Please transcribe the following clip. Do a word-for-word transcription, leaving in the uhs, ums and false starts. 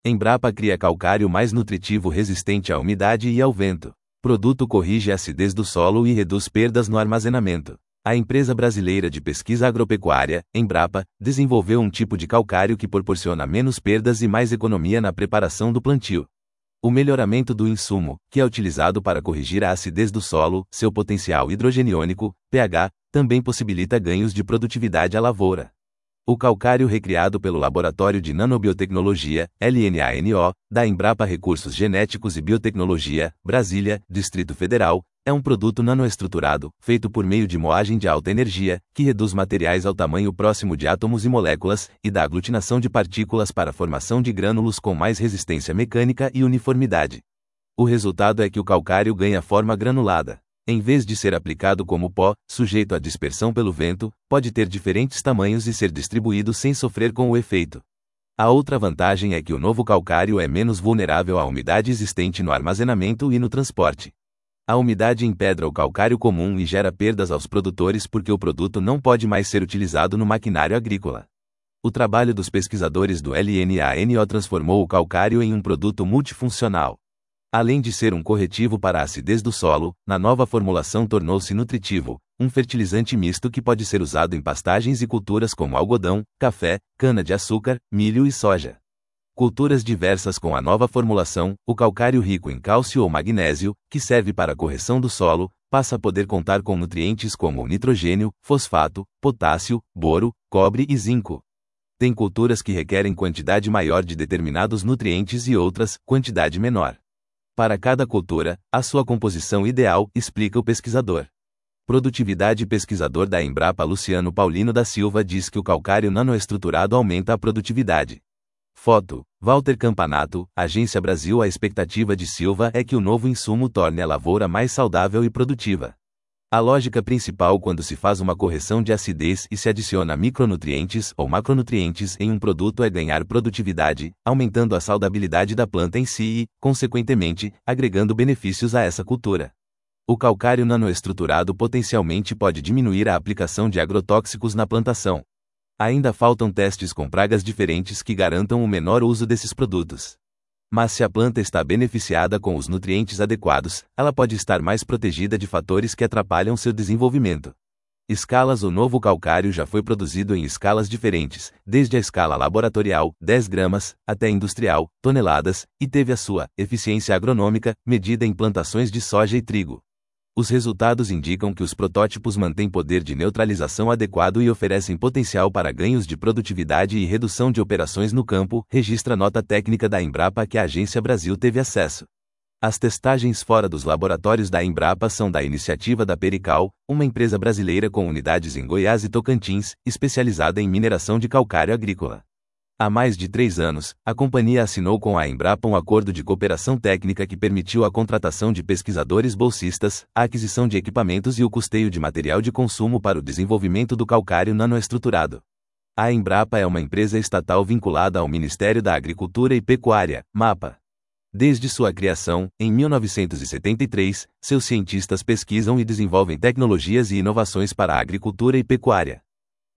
Embrapa cria calcário mais nutritivo resistente à umidade e ao vento. Produto corrige a acidez do solo e reduz perdas no armazenamento. A empresa brasileira de pesquisa agropecuária, Embrapa, desenvolveu um tipo de calcário que proporciona menos perdas e mais economia na preparação do plantio. O melhoramento do insumo, que é utilizado para corrigir a acidez do solo, seu potencial hidrogeniônico, pH, também possibilita ganhos de produtividade à lavoura. O calcário recriado pelo Laboratório de Nanobiotecnologia, L N A N O, da Embrapa Recursos Genéticos e Biotecnologia, Brasília, Distrito Federal, é um produto nanoestruturado, feito por meio de moagem de alta energia, que reduz materiais ao tamanho próximo de átomos e moléculas, e da aglutinação de partículas para a formação de grânulos com mais resistência mecânica e uniformidade. O resultado é que o calcário ganha forma granulada. Em vez de ser aplicado como pó, sujeito à dispersão pelo vento, pode ter diferentes tamanhos e ser distribuído sem sofrer com o efeito. A outra vantagem é que o novo calcário é menos vulnerável à umidade existente no armazenamento e no transporte. A umidade empedra o calcário comum e gera perdas aos produtores porque o produto não pode mais ser utilizado no maquinário agrícola. O trabalho dos pesquisadores do L N A N O transformou o calcário em um produto multifuncional. Além de ser um corretivo para a acidez do solo, na nova formulação tornou-se nutritivo, um fertilizante misto que pode ser usado em pastagens e culturas como algodão, café, cana-de-açúcar, milho e soja. Culturas diversas com a nova formulação, o calcário rico em cálcio ou magnésio, que serve para a correção do solo, passa a poder contar com nutrientes como nitrogênio, fosfato, potássio, boro, cobre e zinco. Tem culturas que requerem quantidade maior de determinados nutrientes e outras, quantidade menor. Para cada cultura, a sua composição ideal, explica o pesquisador. Produtividade Pesquisador da Embrapa Luciano Paulino da Silva diz que o calcário nanoestruturado aumenta a produtividade. Foto, Walter Campanato, Agência Brasil. A expectativa de Silva é que o novo insumo torne a lavoura mais saudável e produtiva. A lógica principal quando se faz uma correção de acidez e se adiciona micronutrientes ou macronutrientes em um produto é ganhar produtividade, aumentando a saudabilidade da planta em si e, consequentemente, agregando benefícios a essa cultura. O calcário nanoestruturado potencialmente pode diminuir a aplicação de agrotóxicos na plantação. Ainda faltam testes com pragas diferentes que garantam o menor uso desses produtos. Mas se a planta está beneficiada com os nutrientes adequados, ela pode estar mais protegida de fatores que atrapalham seu desenvolvimento. Escalas. O novo calcário já foi produzido em escalas diferentes, desde a escala laboratorial, dez gramas, até industrial, toneladas, e teve a sua eficiência agronômica medida em plantações de soja e trigo. Os resultados indicam que os protótipos mantêm poder de neutralização adequado e oferecem potencial para ganhos de produtividade e redução de operações no campo, registra nota técnica da Embrapa que a Agência Brasil teve acesso. As testagens fora dos laboratórios da Embrapa são da iniciativa da Perical, uma empresa brasileira com unidades em Goiás e Tocantins, especializada em mineração de calcário agrícola. Há mais de três anos, a companhia assinou com a Embrapa um acordo de cooperação técnica que permitiu a contratação de pesquisadores bolsistas, a aquisição de equipamentos e o custeio de material de consumo para o desenvolvimento do calcário nanoestruturado. A Embrapa é uma empresa estatal vinculada ao Ministério da Agricultura e Pecuária, MAPA. Desde sua criação, em mil novecentos e setenta e três, seus cientistas pesquisam e desenvolvem tecnologias e inovações para a agricultura e pecuária.